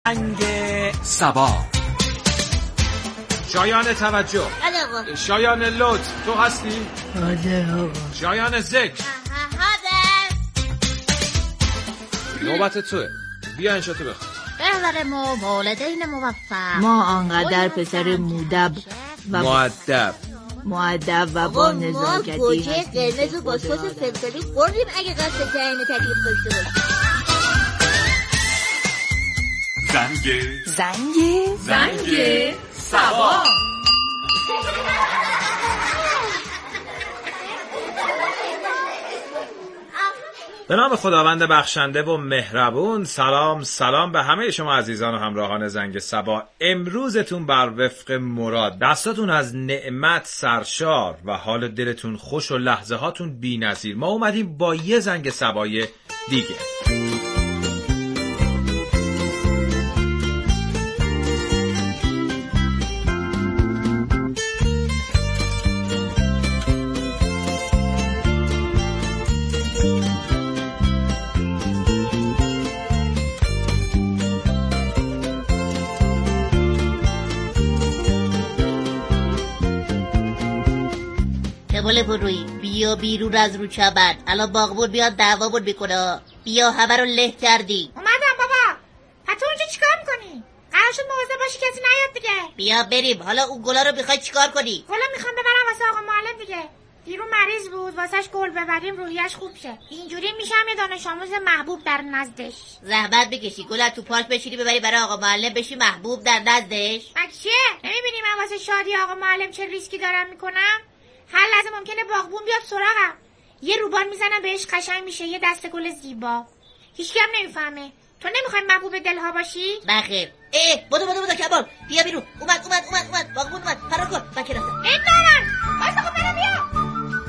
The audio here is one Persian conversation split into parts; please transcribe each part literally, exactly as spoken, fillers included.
زنگ سبا. شایان توجه. بله. شایان لطف تو هستی؟ حاضر آقا. شایان ذکر. حاضر. نوبت توه، بیا انشاتو بخون. بهتر ما والدین موفق. ما آنقدر پسر مودب و مؤدب مؤدب و با نزاکتی ما گوجه قرمز و با سس فلفلی خوردیم اگه قصد تعیین تکلیف داشته باشیم. زنگ زنگ زنگ سبا. به نام خداوند بخشنده و مهربون. سلام سلام به همه شما عزیزان و همراهان زنگ سبا. امروزتون بر وفق مراد، دستاتون از نعمت سرشار و حال دلتون خوش و لحظه هاتون بی نظیر. ما اومدیم با یه زنگ سبای دیگه. بله بروی بیا بیرون از رو چبر. الان باغبون بیاد دعوامون میکنه. بیا همه رو له کردی. اومدم بابا. پس اونجا چیکار میکنی؟ قرار شد مواظب باشی کسی نیاد دیگه. بیا بریم. حالا اون گلا رو میخوای چیکار کنی؟ گلا میخوام ببرم واسه آقا معلم دیگه. دیرون مریض بود، واسش گل ببریم روحیش خوب شه. اینجوری میشم یه دانش آموز محبوب در نزدش. زحمت بکشی گلا تو پارک بشینی ببری برای آقا معلم بشی محبوب در نزدش. مگه چیه؟ نمیبینی من واسه شادی آقا معلم چه ریسکی دارم میکنم؟ هر لحظه ممکنه باغبون بیاد سراغم. یه روبان میزنم بهش قشنگ میشه یه دسته گل زیبا. هیچکی هم نمیفهمه. تو نمیخوای محبوب دلها باشی؟ بخیر. اه بدو بدو بدو کباب. بیا بیرون. اومد اومد اومد اومد. باغبون اومد. فرار کن. بکر رفتم. این دارن. واسه خب برو بیا.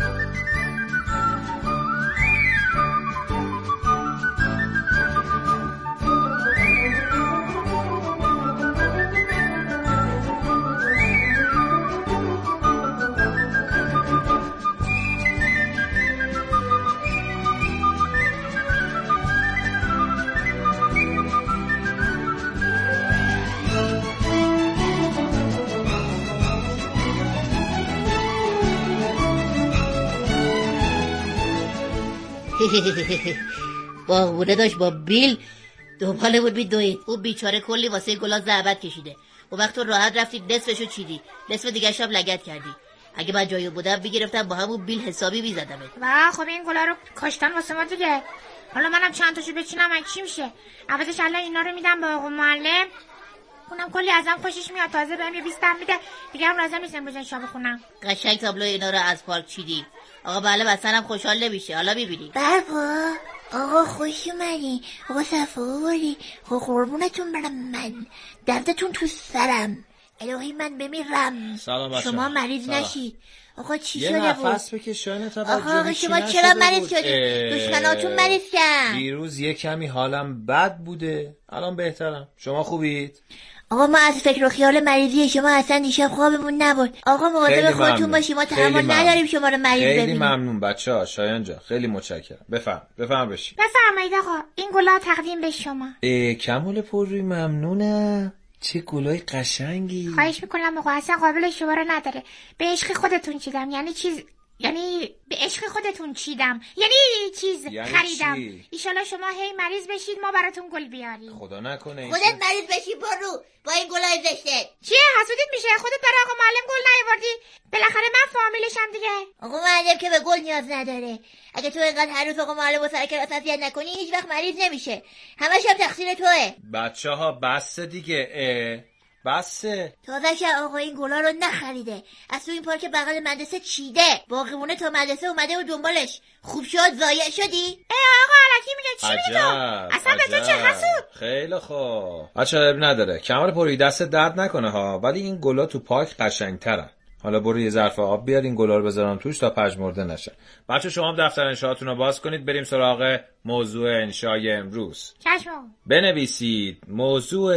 باغبونه داشت با بیل دنباله بود بیدوید. اون بیچاره کلی واسه گلا زحمت کشیده. اون وقت تو راحت رفتی نصفشو چیدی، نصف دیگه شب لگد کردی. اگه من جایی بودم میگرفتم با همون بیل حسابی میزدمت. و خب این گلا رو کاشتن واسه ما دیگه. حالا منم چند تاشو بچینم اگه چی میشه. عوضش الان اینا رو میدم به آقا معلم. اونم کلی ازم خوشش میاد. تازه بهم یه بیست تا میده. دیگه هم لازم نیست امروز شب بخونم. قشنگ تابلو اینا رو از پارک چیدی. آقا معلم اصلا هم خوشحال نمیشه. حالا میبینی. بابا آقا خوش اومدی. آقا صفوری. خب قربونتون برم من. دردتون تو سرم. الهی من بمیرم. سلام بچه. شما مریض نشید. آقا چی یه شده بود؟ نفس بکش شایان توجه. آقا آقا شما چرا مریض شدید؟ دشمناتون مریض شدن. دیروز یه کمی حالم بد بوده، الان بهترم. شما خوبید؟ آقا ما از فکر و خیال مریضی شما اصلا دیشب خوابمون نبود. آقا مواظب خودتون باشید. ما تحمل نداریم شما رو مریض ببینیم. خیلی ممنون بچه‌ها. شایان جان خیلی متشکرم. بفهم بفهم بشین. بفرمایید آقا. این گلا تقدیم به شما. ای کمال پرروی ممنونم. چه گلای قشنگی. خواهش میکنم آقا اصلا قابل شماره نداره. به عشق خودتون چیدم. یعنی چیز یعنی به عشق خودتون چیدم. یعنی چیز یعنی خریدم. چی؟ ایشالا شما هی مریض بشید ما براتون گل بیاریم. خدا نکنه. خودت مریض بشی برو با این گلای زشته. چیه حسودیت میشه؟ خودت برای آقا معلم گل نیاوردی. بالاخره من فامیلشم دیگه. آقا معلم که به گل نیاز نداره. اگه تو اینقدر هر روز آقا معلم رو سر کلاس اذیت نکنی هیچ وقت مریض نمیشه. همش هم تقصیر توئه. بچه‌ها بس دیگه. اه. بسه. تازه آقا این گلا رو نخریده. از تو این پارک بغل مدرسه چیده. باقیمونه تا مدرسه اومده و دنبالش. خوب شد ضایع شدی؟ ای آقا الکی میگه چی میگی تو؟ اصلا به تو چه حسود؟ خیلی خوب. بچه‌ها عیب نداره. کمال پروی دست درد نکنه ها. ولی این گلا تو پارک قشنگ‌ترن. حالا برو یه ظرف آب بیار این گلا رو بذارم توش تا پژمرده نشه. بچه شما هم دفتر انشاءاتون رو باز کنید بریم سراغ موضوع انشای امروز. چشم. بنویسید موضوع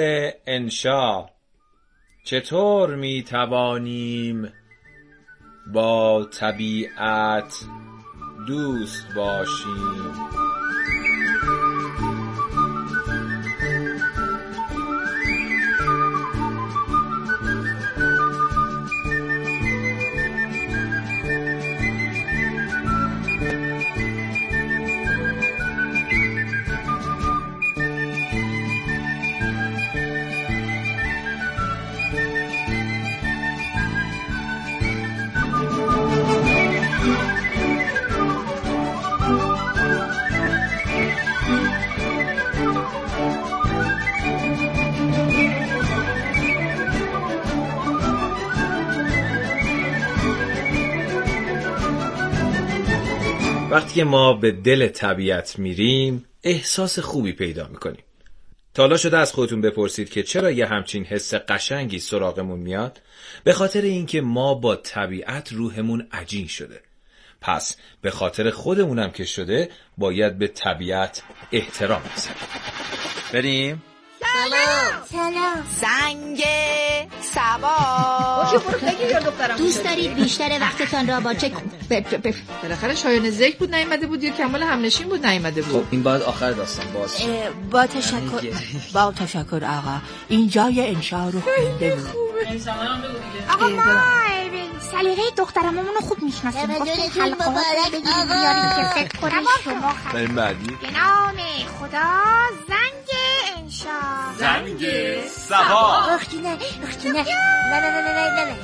انشا: چطور می توانیم با طبیعت دوست باشیم؟ وقتی که ما به دل طبیعت میریم احساس خوبی پیدا میکنیم. تا حالا شده از خودتون بپرسید که چرا یه همچین حس قشنگی سراغمون میاد؟ به خاطر اینکه ما با طبیعت روحمون عجین شده. پس به خاطر خودمونم که شده باید به طبیعت احترام بذاریم. بریم؟ سلام سلام. زنگ سبا. دوست دارید بیشتر وقتتان را با چه بالاخره شایان ذکر بود نیومده بود یا کمال همنشین بود نیومده بود. خب این بعد آخر داستان باز با تشکر با تشکر آقا. این جای انشاء رو خونده بود. آقا ما سلیقه دخترمون رو خوب میشناسیم. گفتیم حلقات بگیریم بیاریم که فکر کنم شما بریم بعدی. به نام خدا زنگ انشاء. زنگ سبا. اختی نه اختی نه. لا لا لا لا لا لا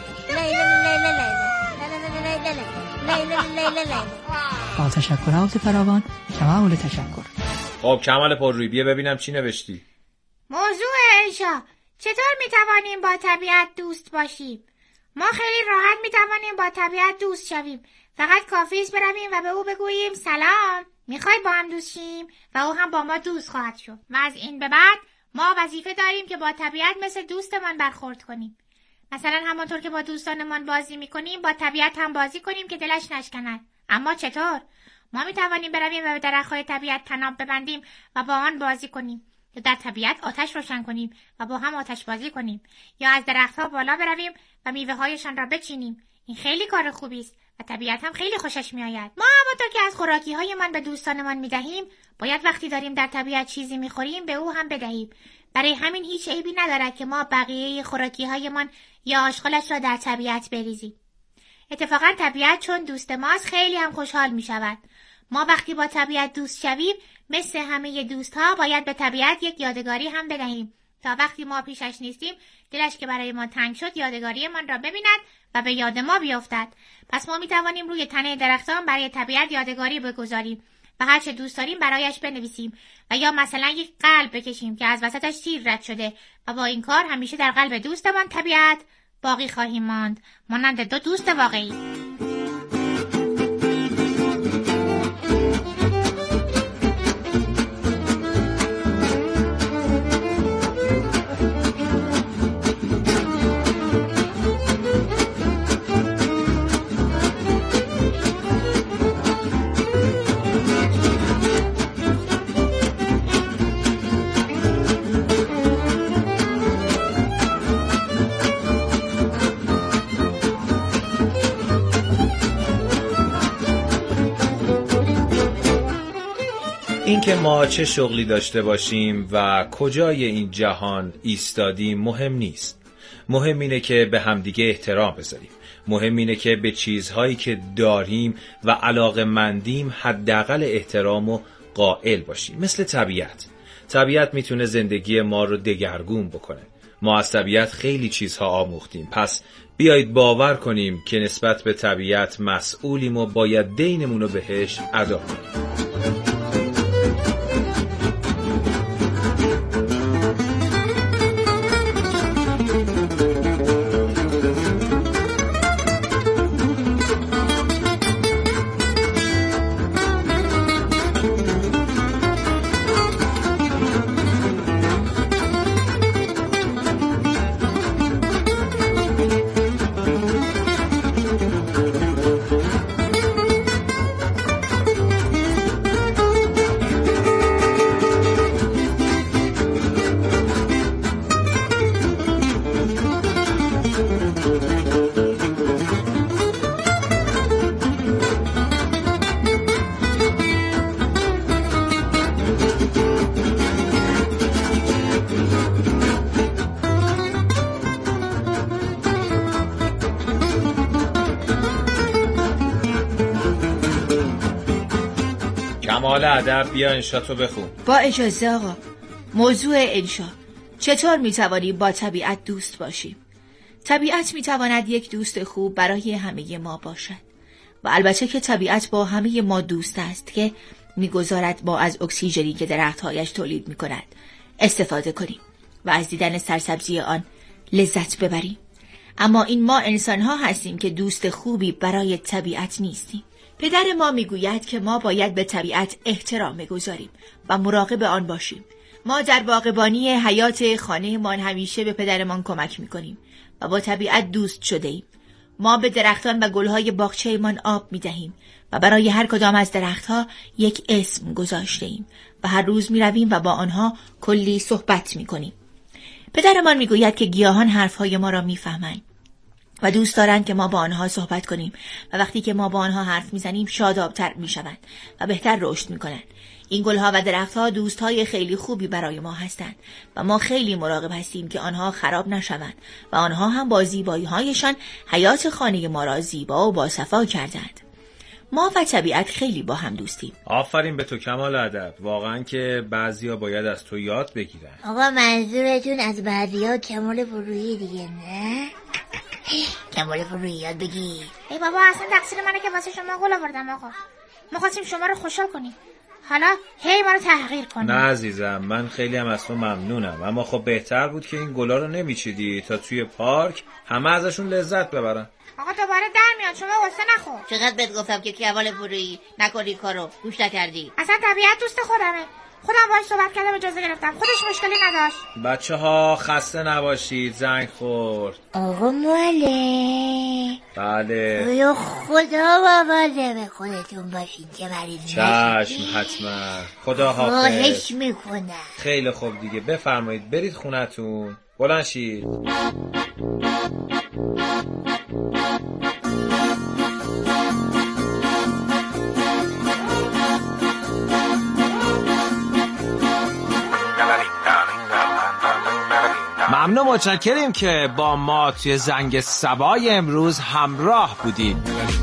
لا لا لا لا. با تشکرات فراوان. کمال تشکر. خب کمال پررویی بیا ببینم چی نوشتی. موضوع انشاء: چطور میتوانیم با طبیعت دوست باشیم؟ ما خیلی راحت میتوانیم با طبیعت دوست شویم. فقط کافی است برویم و به او بگوییم سلام، میخوای با هم دوست شیم؟ و او هم با ما دوست خواهد شد. و از این به بعد ما وظیفه داریم که با طبیعت مثل دوستمان برخورد کنیم. مثلا همانطور که با دوستانمان بازی میکنیم با طبیعت هم بازی کنیم که دلش نشکند. اما چطور؟ ما میتوانیم برویم و به درخت‌های طبیعت طناب ببندیم و با آن بازی کنیم، یا در طبیعت آتش روشن کنیم و با هم آتش بازی کنیم، یا از درخت‌ها بالا برویم و میوه‌هایشان را بچینیم. این خیلی کار خوبی است و طبیعت هم خیلی خوشش میآید. ما همانطور که از خوراکی‌هایمان به دوستانمان میدهیم، باید وقتی داریم در طبیعت چیزی میخوریم به او هم بدهیم. برای همین هیچ عیبی ندارد که ما بقیه خوراکی‌هایمان یا آشغالش را در طبیعت بریزیم. اتفاقا طبیعت چون دوست ماست خیلی هم خوشحال میشود. ما وقتی با طبیعت دوست شویم مثل همه دوستها باید به طبیعت یک یادگاری هم بدهیم تا وقتی ما پیشش نیستیم دلش که برای ما تنگ شد یادگاری من را ببیند و به یاد ما بیفتد. پس ما میتوانیم روی تنه درختان برای طبیعت یادگاری بگذاریم و هر چه دوست داریم برایش بنویسیم، و یا مثلا یک قلب بکشیم که از وسطش تیر رد شده و با این کار همیشه در قلب دوستمان طبیعت باقی خواهیم ماند، مانند دو دوست واقعی. این که ما چه شغلی داشته باشیم و کجای این جهان ایستادیم مهم نیست. مهم اینه که به همدیگه احترام بذاریم. مهم اینه که به چیزهایی که داریم و علاقه‌مندیم حداقل احترام و قائل باشیم. مثل طبیعت. طبیعت میتونه زندگی ما رو دگرگون بکنه. ما از طبیعت خیلی چیزها آموختیم. پس بیایید باور کنیم که نسبت به طبیعت مسئولیم و باید دینمون رو بهش ادا کنیم. کمال ادب بیا انشاتو بخون. با اجازه آقا. موضوع انشا: چطور میتوانیم با طبیعت دوست باشیم؟ طبیعت میتواند یک دوست خوب برای همه ما باشد و البته که طبیعت با همه ما دوست است که میگذارد ما از اکسیژنی که درختهایش تولید میکند استفاده کنیم و از دیدن سرسبزی آن لذت ببریم. اما این ما انسانها هستیم که دوست خوبی برای طبیعت نیستیم. پدر ما میگوید که ما باید به طبیعت احترام بگذاریم و مراقب آن باشیم. ما در باغبانی حیات خانه‌مان همیشه به پدرمان کمک میکنیم و با طبیعت دوست شده ایم. ما به درختان و گلهای باغچه‌مان آب میدهیم و برای هر کدام از درختها یک اسم گذاشته ایم و هر روز میرویم و با آنها کلی صحبت میکنیم. پدرمان میگوید که گیاهان حرفهای ما را میفهمند و دوست دارند که ما با آنها صحبت کنیم و وقتی که ما با آنها حرف میزنیم شادابتر میشوند و بهتر رشد میکنند. این گلها و درختها دوستهای خیلی خوبی برای ما هستند و ما خیلی مراقب هستیم که آنها خراب نشوند و آنها هم با زیبایی‌هایشان حیات خانه ما را زیبا و باصفا کردند. ما و طبیعت خیلی با هم دوستیم. آفرین به تو کمال ادب. واقعا که بعضیا باید از تو یاد بگیرن. آقا منظورتون از بعضیا کمال فرویی دیگه نه؟ کمال فرویی یاد بگیر. ای بابا اصلا تقصیر منه که واسه شما گل آوردم آقا. ما خواستیم شما رو خوشحال کنیم. حالا هی ما رو تحقیر کنیم. نه عزیزم، من خیلی هم از تو ممنونم، اما خب بهتر بود که این گلا رو نمیچیدی تا توی پارک همه ازشون لذت ببرن. آقا دوباره در میاد، شما غصه نخور. چقدر بهت گفتم که کمال فرویی نکنی کارو، گوش نکردی. اصلا طبیعت دوست خودمه. خودم باهاش صحبت کردم، اجازه گرفتم، خودش مشکلی نداشت. بچه ها خسته نباشید، زنگ خورد. آقا معلم. بله. یا خدا مواظب خودتون باشید که مریض نشید. چشم حتما. خدا حافظ. خواهش میکنم. خیلی خوب دیگه، بفرمایید برید خونتون. بلند شید. ممنون، متشکریم که با ما توی زنگ صبای امروز همراه بودید.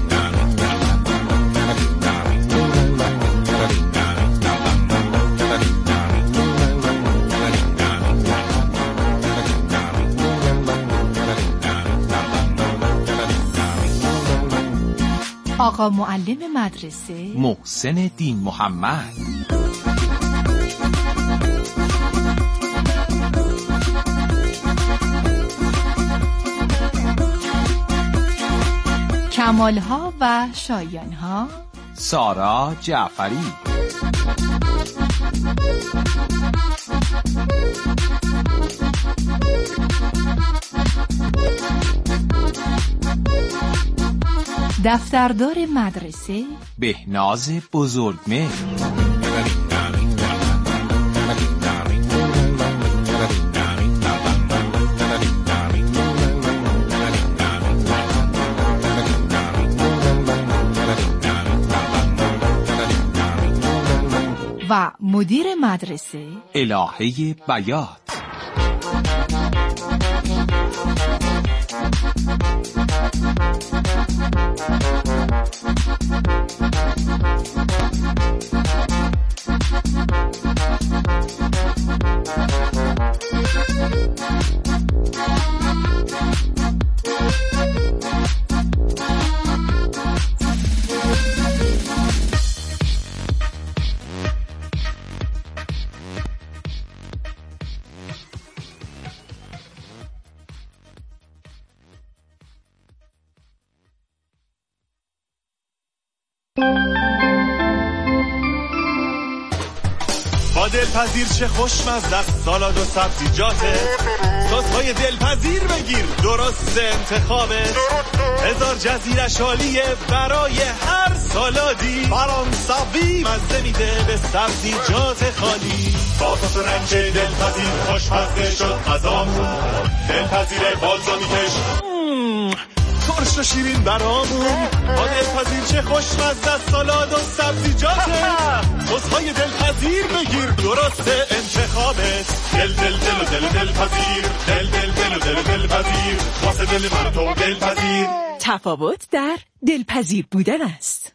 آقا معلم مدرسه محسن دین محمد. کمالها و شایانها سارا جعفری. دفتردار مدرسه بهناز بزرگمهر. و مدیر مدرسه الهه بیات. با دلپذیر چه خوشمزه است سالاد و سبزیجاته، سس‌های دلپذیر بگیر درست انتخابه، هزار جزیرش عالیه برای هر سالادی، فرانسوی مزه میده به سبزیجات خالی، با سس رنج دلپذیر خوشمزه شد غذامون، دلپذیر بالزامیکش ترش و شیرین برامون، با دلپذیر چه خوشمزه است سالاد و سبزیجاته، سس‌های دلپذیر بگیر درست انتخابت، دل دل دل و دل دلپذیر، دل دل دل و دل دلپذیر، واسه دل من و تو دلپذیر. تفاوت در دلپذیر بودن است.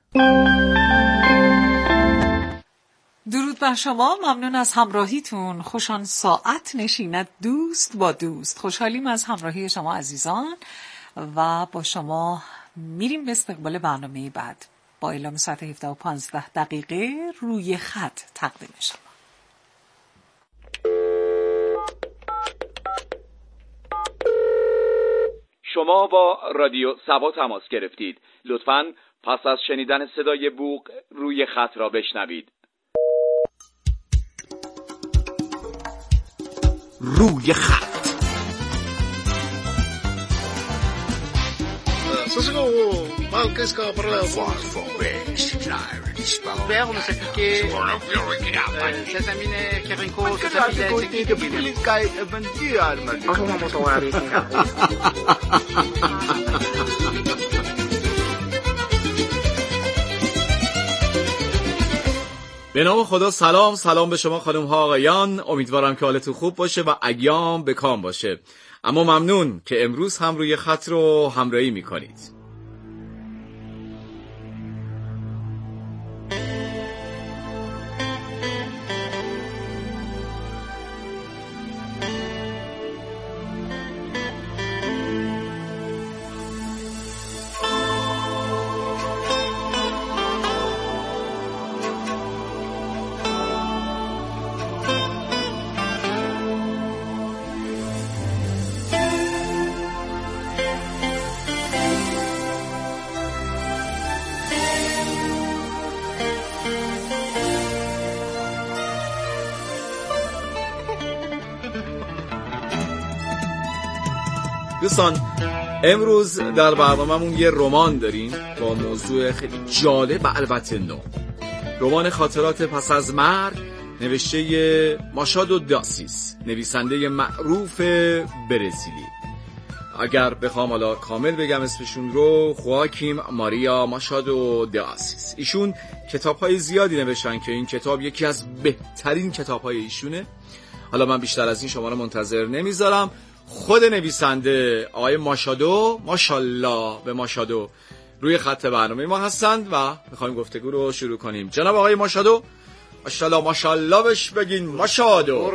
درود بر شما، ممنون از همراهیتون. خوشان ساعت نشیند دوست با دوست. خوشحالیم از همراهی شما عزیزان و با شما میریم به استقبال برنامه بعد با اعلام ساعت هفده و پانزده دقیقه روی خط تقدیم شما. شما با رادیو سبا تماس گرفتید. لطفاً پس از شنیدن صدای بوق روی خط را بشنوید. روی خط. به نام خدا. سلام سلام به شما خانم ها آقایان، امیدوارم که حالتون خوب باشه و ایام به کام باشه. اما ممنون که امروز هم روی خط رو همراهی میکنید. دوستان، امروز در برنامه‌مون یه رمان داریم با موضوع خیلی جالب و البته نو. رمان خاطرات پس از مرگ نوشته ماشادو داسیس، نویسنده معروف برزیلی. اگر بخوام حالا کامل بگم اسمشون رو، خواکیم ماریا ماشادو داسیس. ایشون کتاب‌های زیادی نوشتن که این کتاب یکی از بهترین کتاب‌های ایشونه. حالا من بیشتر از این شما رو منتظر نمیذارم. خود نویسنده آقای ماشادو، ماشاءالله به ماشادو، روی خط برنامه ما هستند و میخوایم گفتگو رو شروع کنیم. جناب آقای ماشادو، ماشاءالله ماشاءالله بهش بگین. ماشادو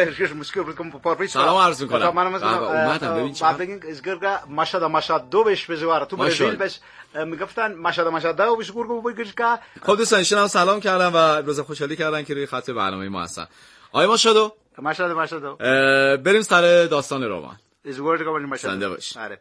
سلام عرض میکنم. اومدم ببین چقدر بگین ازگرگا ماشادا ماشادو بهش بزواره. تو برزیل بهش میگفتن ماشادا ماشادو بهش گورگو بگیرگا. خب دوستان، ایشون هم سلام کردن و روز خوشحالی کردن که روی خط برنامه ما هستن. آقای ماشادو، ماشاءالله ماشاءالله. بریم سر داستان رمان. ازگرگا باید ماشاءالله. زنده باش. آره.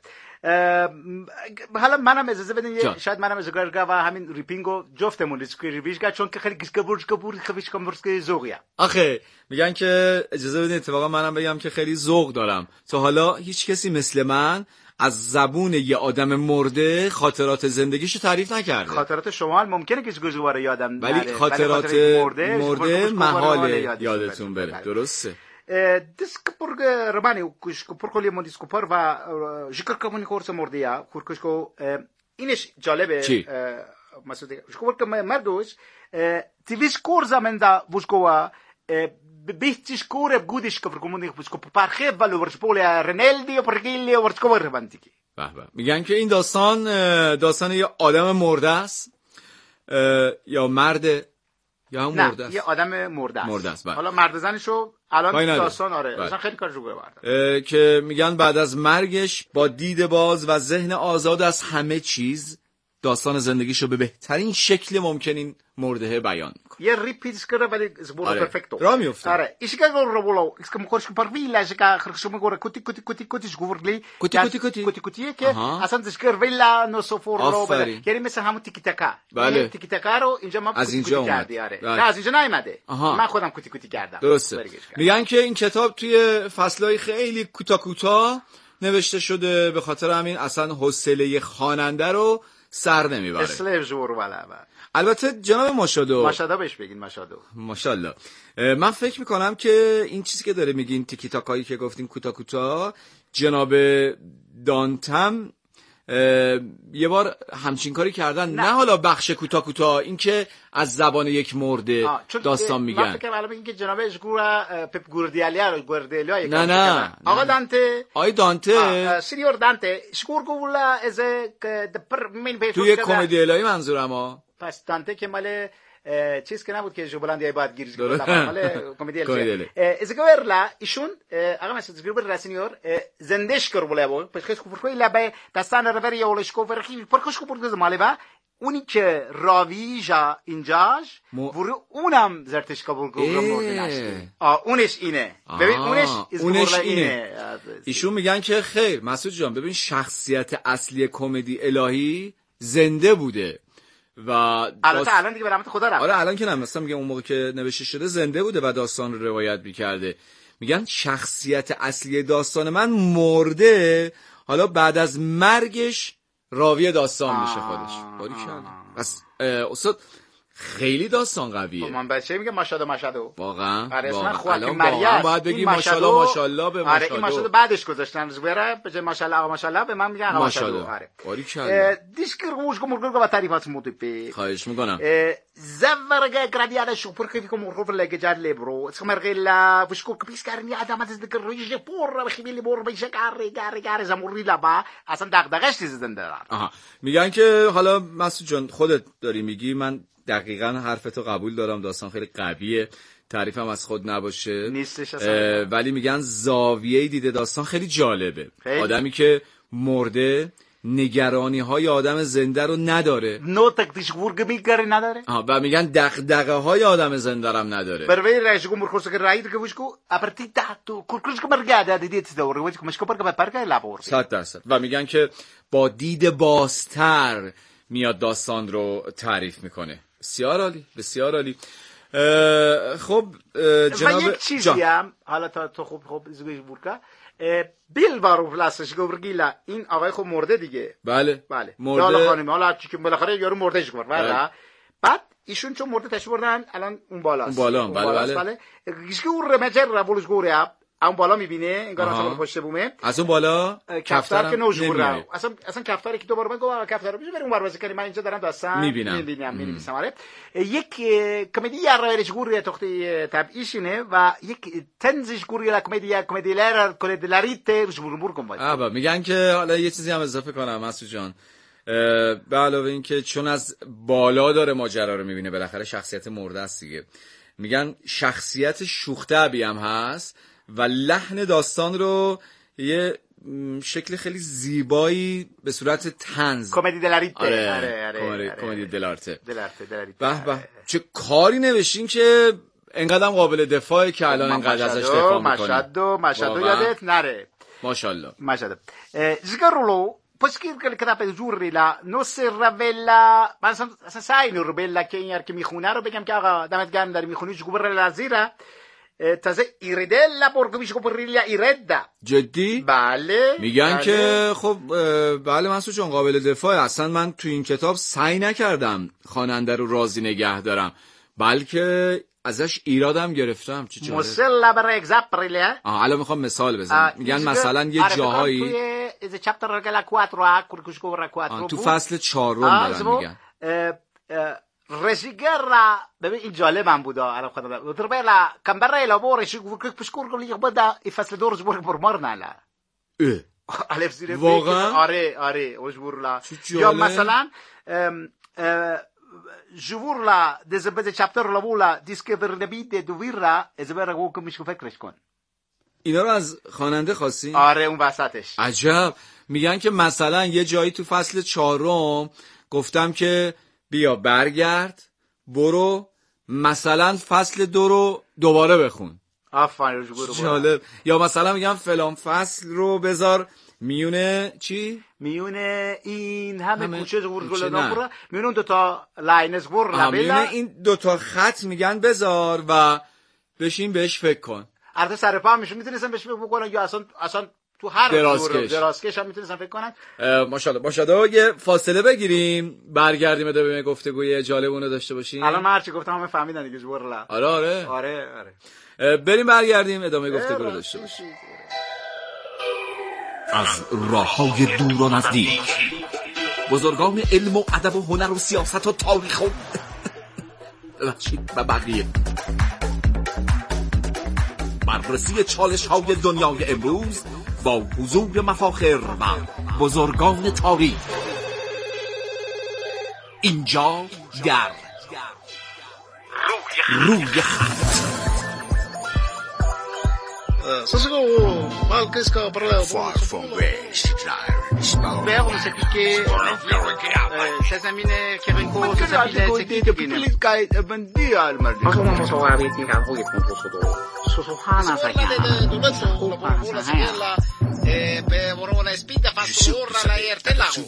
حالا منم اجازه بدین یه شاید منم ازگرگا و همین ریپینگو جفتمون ریسکی ریویشگا، چون که خیلی گسکبورج کبور خویش کمورسکی زوقیه. آخه میگن که اجازه بدین اتفاقا منم بگم که خیلی ذوق دارم. تا حالا هیچ کسی مثل من از زبون یه آدم مرده خاطرات زندگیشو تعریف نکرده. خاطرات شما ممکنه که گزواره یادم نره، ولی خاطرات مرده, مرده محاله یادتون بره. درسته. دیسکپورگ رمانی کشکپورکلی من دیسکپور و ذکر کمونی کورس مردیا کورکشکو اینش جالبه. چی؟ مثلا شکوورک مردوش تیویش کورس مندا بوشکوا بهتیش کوره گودش که فرکمونی بوشکو پارخه ولو ورشپول رنالدی و پرگیلی و ورشکو ربانتیکی. به به. میگن که این داستان داستان یه آدم مرده است یا مرده یا هم مرده است؟ یه آدم مرده است. مرده است. حالا مرد زنشو الان داستان آره اصلا خیلی کارش رو برده که میگن بعد از مرگش با دید باز و ذهن آزاد از همه چیز داستان زندگیشو به بهترین شکل ممکن این مرده بیان میکنه. یه ریپیتش کرده ولی زبور پرفکتو را میفته. آره ایش که رو بولو اسکو مخورش پر ویلا که خرخشو میگوره کوتی کوتی کوتی کوتیش گورگلی کوتی کوتی کوتی کوتی کوتی که اصلا دشکر ویلا نو سوفور رو بله. یعنی مثل همون تیکی تاکا. بله. تیکی تاکا رو اینجا ما از اینجا اومد. نه از اینجا نیومده. من خودم کوتی کوتی کردم. درسته. میگن که این کتاب توی فصلای خیلی کوتاه کوتاه نوشته شده، به خاطر همین اصلا حوصله خواننده رو سر نمیبره. اسلیم جور بالا. البته جناب ماشادو، ماشادو بهش بگین ماشادو. ماشاءالله. من فکر میکنم که این چیزی که داره میگین تیکی تاکایی که گفتین کوتا کوتا، جناب دانتم یه بار همچین کاری کردن. نه, نه حالا بخش کوتا کوتا، این که از زبان یک مرده داستان میگن. من فکر کنم الان اینکه جناب اشگورا پپ گوردیالیا رو گوردیالیا نه نه آقا دانته آقای دانته سینیور دانته اشگور گولا از د پر مین پیفوس توی کمدی الهی منظورم ها. پس دانته که مال چیز که نبود که جوبلاندی باید گیرش بود مال کمدی الهی ازگورلا ایشون آقا مثلا ازگور سینیور زندش کر بوله بود پس خیلی خوب خیلی لبه دستان روری یا ولشکو فرخی پرکش کو پرگز مالیبا اونی که راویجا اینجاش ورو اونم زرتش قبول گفتم آه اونش اینه ببین اونش اونش اینه. ایشون میگن که خیر مسعود جان، ببین شخصیت اصلی کمدی الهی زنده بوده و البته الان دیگه به رحمت خدا رفت. آره الان که نه، مثلا میگم اون موقع که نوشته شده زنده بوده و داستان رو روایت می‌کرده. میگن شخصیت اصلی داستان من مرده، حالا بعد از مرگش راوی داستان میشه خودش. باریکلا. پس استاد خیلی داستان قویه. من بچه میگم ماشاءالله ماشاءالله. واقعا. واقعا خواهد مریض. باید بگی ماشاءالله ماشاءالله به ماشاءالله. آره این ماشاءالله بعدش گذاشتن زبره به جای ماشاءالله آقا ماشاءالله به من میگن آقا ماشاءالله. آره. باریکلا. دیسکرموش کو مرگو با تعریفات مودی. خواهش میکنم. زورگه گرادیاله شوپر که فيكم مرخوف لگه جار لیبرو. اسمر غیلا بشکو کپیس کارنی آدم از ذکر ریج پور بخیلی بور بیش کاری کاری کاری زموری لبا اصلا دغدغش چیز زنده دار. آها میگن که حالا مسعود جان خودت داری میگی، من دقیقاً حرفتو قبول دارم، داستان خیلی قویه، تعریفم از خود نباشه نیستش اصلا، ولی میگن زاویه دیده داستان خیلی جالبه. خیلی. آدمی که مرده نگرانی های آدم زنده رو نداره، نو تکتیش ورگ میگری نداره. آها و میگن دغدغه های آدم زنده هم نداره. برای رایش کو مرخوس که رایت که وشکو اپرتی تاتو کورکوش که مرگاده دیدیت دور وقتی که مشکو پرک پرک لابور صد درصد. و میگن که با دید بازتر میاد داستان رو تعریف میکنه. بسیار عالی، بسیار عالی. خب جناب و یک چیزی هم حالا تا تو خوب خوب زویش بورکا بیل بارو پلاستش گورگیلا این آقای خب مرده دیگه. بله بله مرده. حالا خانم حالا چی که بالاخره یارو مرده شد بله. بعد ایشون چون مرده تشریف بردن الان اون بالاست. اون بالا بله بله. کیش که اون رمجر رابولش گوره اون بالا میبینه انگار اصلا پشت بومه. از اون بالا کفتر که نوجور را اصلا اصلا کفتر که دوباره میگم کفتر میشه بریم اون بازی کنیم. من اینجا دارم داستان میبینم میبینم میبینم آره. یک کمدی رایش گوری تختی تبعیشینه و یک تنزش گوری لا کمدی کمدی لر کمدیلاریت جمهور کن باید. آبا میگن که حالا یه چیزی هم اضافه کنم مسعود جان، به علاوه این که چون از بالا داره ماجرا رو میبینه، بالاخره شخصیت مرده است دیگه، میگن شخصیت شوخ طبعی هم هست و لحن داستان رو یه شکل خیلی زیبایی به صورت طنز کمدی دلاریت. آره آره آره کمدی دلارته دلارته دلاریت. به به چه کاری نوشین که انقدر قابل دفاعه که الان انقدر ازش دفاع می‌کنی. مشهد و مشهد یادت نره ماشاءالله مشهد زگرولو Pues che che che per giurri la non si rivela من اصلا سعی نور بلا که این یار که میخونه رو بگم که آقا دمت گرم داری میخونی چگو بر لازیرا تازه ایردلا پورکو میشه کوپریلا ایردا. جدی؟ بله میگن بله. که خب بله مسعود جان قابل دفاعه. اصلا من تو این کتاب سعی نکردم خواننده رو راضی نگه دارم، بلکه ازش ایرادم گرفتم. چه جالب. مسلا برای اگزامپل آها الان میخوام مثال بزنم. میگن مثلا یه جاهایی از چپتر رگلا چهار ا کورکوشکو را چهار تو فصل چهارم دارن میگن رشیگرا. ببین این جالبم بود الان خودم دربلا کمبرای لابورش کورکوشکو رو لیگ بدا فصل دو رو بر مرنالا الف زیر واقعا آره آره وجبورلا. یا مثلا جورلا دزبد چپتر لابولا دیسکور نبید دویرا از برای گو که میشو فکرش کن. اینا رو از خواننده خواستی؟ آره اون وسطش. عجب. میگن که مثلا یه جایی تو فصل چهارم گفتم که بیا برگرد برو مثلا فصل دو رو دوباره بخون. آفرین برو. جالب. یا مثلا میگم فلان فصل رو بذار میونه چی؟ میونه این همه, همه کوچه زورگل ناپورا میونه اون دوتا لاینز ور لبلا میونه این دوتا خط میگن بذار و بشین بهش فکر کن. البته سر پا میشون میتونستن بهش فکر بکنن یا اصلا اصلا تو هر درازکش درازکش هم میتونستن فکر کنن. ماشاءالله ماشاءالله. یه فاصله بگیریم برگردیم ادامه گفتگوی جالبونو داشته باشیم. الان من هرچی گفتم همه فهمیدن دیگه جورلا. آره آره آره آره بریم برگردیم ادامه گفتگو رو داشته باشیم. از راه‌های دور و نزدیک بزرگان علم و ادب و هنر و سیاست و تاریخ و و بقیه بررسی چالش‌های دنیای امروز با حضور مفاخر و بزرگان تاریخ اینجا در روی خط. Far from west, Veo se pique se zamine que vengo se zamine se pique pili kai bandia al mar. Mas uma moça vai vir tinha algo que não posso do. Susana sai. per una spinta fatto ora la ertelago.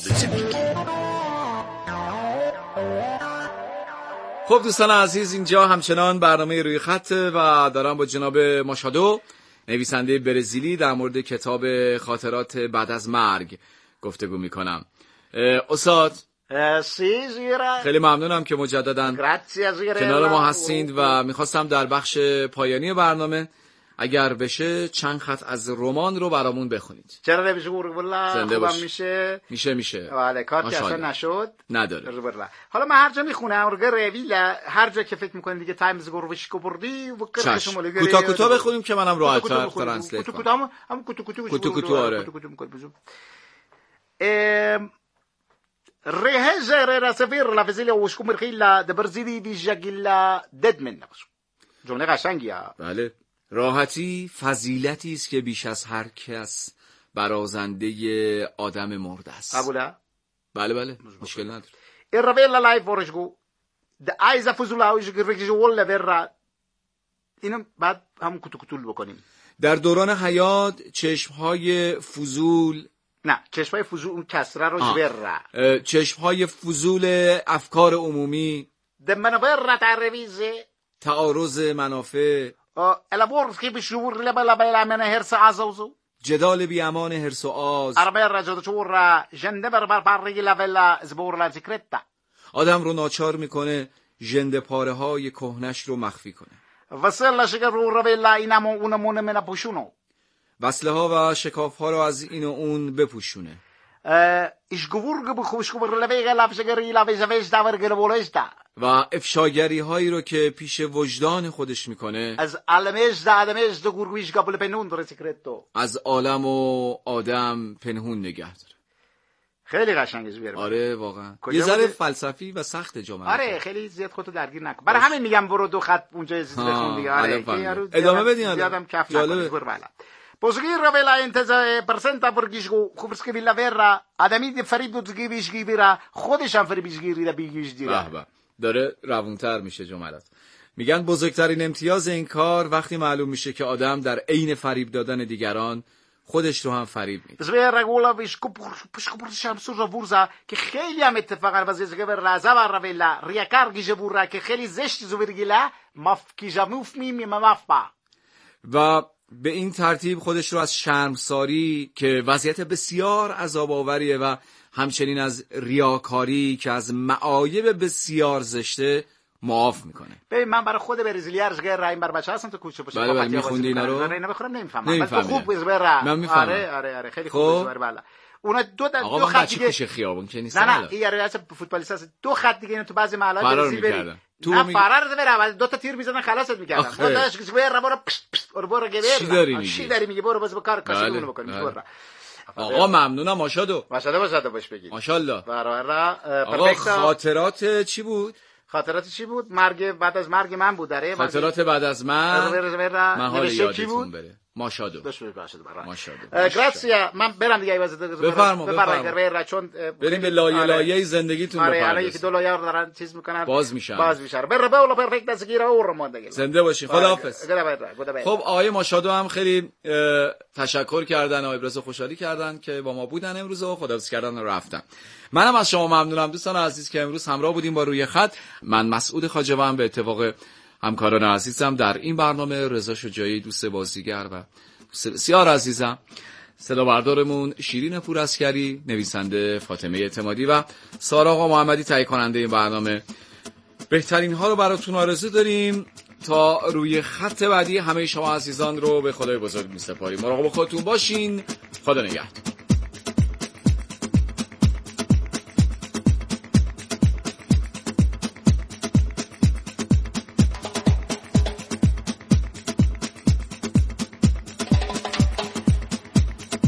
خب دوستان عزیز، اینجا همچنان برنامه روی خط و دارم با جناب ماشادو نویسنده برزیلی در مورد کتاب خاطرات بعد از مرگ گفتگو میکنم. استاد خیلی ممنونم که مجددا کنار ما هستید و میخواستم در بخش پایانی برنامه اگر بشه چند خط از رمان رو برامون بخونید. چرا نمیشه والله؟ خوبم میشه میشه میشه بله کار که اصلا نشد نداره. حالا من هر جا میخونم رو رویلا هر جا که فکر میکنید دیگه تایمز گروش کوبردی و کار شما کوتا کوتا بخونیم که منم راحت تر ترنسلیت کنم. کوتا هم کوتا کوتا کوتا کوتا آره. Rehezere رسفیر لفظیل وشکومر خیلا دبرزیدی بیجاگیلا دد من نقص. جمله قشنگیه. بله. راحتی فضیلتی است که بیش از هر کس برازنده آدم مرده است. قبوله؟ بله بله مشکل نداره. الربيلا لایف ورشگو د ایز فوزولاویش گرگجول لورا اینو بعد هم کوتو کوتول بکنیم. در دوران حیات چشمهای فضول نه چشمهای فضول اون کسره رو جبر چشمهای فضول افکار عمومی د منور تعرضه تعارض منافع الابورس که بشور لبا لبا لمن هرس عزوزو جدال بی امان هرس و آز اربع رجل چور جنده بر بر پاری لولا زبور لا ذکرتا آدم رو ناچار میکنه ژنده پاره های کهنش رو مخفی کنه. وصل شگر رو رولا اینم اونمون من پوشونو وصله ها و شکاف ها رو از این و اون بپوشونه. ایش گورگ بخوش گور لویگ لافشگری لافشویش داور گربولش دا و افشاگری هایی رو که پیش وجدان خودش میکنه از عالمش دا آدمش دو گورگویش قبل پنهون داره سیکرتو از عالم و آدم پنهون نگه داره. خیلی قشنگه زبیر. آره واقعا یه ذره فلسفی و سخت جمله. آره خیلی زیاد خودتو درگیر نکن. برای همین میگم برو دو خط اونجا چیز بخون دیگه. آره ادامه بدین. زیادم کف نکن. Posso la intesa presenta برگیشگو خوبرس که ویلا ورا آدمی فریب دوزگی بیشگی بیرا خودش هم فریب بیشگی را بیگیش دیره. به داره روونتر میشه جملات. میگن بزرگترین امتیاز این کار وقتی معلوم میشه که آدم در عین فریب دادن دیگران خودش رو هم فریب میده. زوی رگولا بیشکو پشکو پرشم سوزا ورزا که خیلی هم اتفاقا واسه که بر زبر رویلا ریاکار گیجه بورا که خیلی زشت زویرگیلا ماف کیجا موف می مافبا. و به این ترتیب خودش رو از شرمساری که وضعیت بسیار عذاب‌آوریه و همچنین از ریاکاری که از معایب بسیار زشته معاف میکنه. ببین من برای خود برزیلیارش غیر رایم بر بچه هستم تو کوچه باشه. بله بله میخوندی اینا رو؟ نه نمیخونم نمیفهمم. ولی خوب بز برا. آره آره آره خیلی خوب بز برا. اونا دو تا دو خط دیگه کوچه خیابون که نیست. نه نه این یارو فوتبالیست هست. دو خط دیگه اینو تو بعضی محلات برزیل بری. نه فرار زمره دو تا تیر میزنن خلاصت میکردن. خودش که زبر برو اور برو گبر. چی داری میگی برو بس کار کاسیون بکن برو. آقا ممنونم ماشادو. ماشادو ماشادو باش بگید. ماشاءالله. برای آقا خاطرات چی بود؟ خاطرات چی بود؟ مرگ بعد از مرگ من بود داره. خاطرات بعد از من. من حال یادتون بره. ماشادو. ماشادو. گراسیا من برم دیگه ایواز بفرما بفرما. چون بریم به لایه لایه زندگیتون بپردازیم. آره یکی دو لایه رو دارن چیز میکنن. باز میشن. باز میشن. بر بالا پرفکت از گیرا اور مونده. زنده باشین. خداحافظ. خب آقای ماشادو هم خیلی تشکر کردن و ابراز خوشحالی کردن که با ما بودن امروز و خداحافظی کردن و رفتن. منم از شما ممنونم دوستان عزیز که امروز همراه بودیم با روی خط. من مسعود خواجه‌ام به اتفاق همکاران عزیزم در این برنامه رضا شجاعی دوست بازیگر و دوست بسیار عزیزم، صدا بردارمون شیرین پورعسکری، نویسنده فاطمه اعتمادی و سارا آقا محمدی تهیه کننده این برنامه. بهترین ها رو براتون آرزو داریم. تا روی خط بعدی همه شما عزیزان رو به خدای بزرگ می‌سپاریم. مراقب خودتون باشین. خدا نگهدار.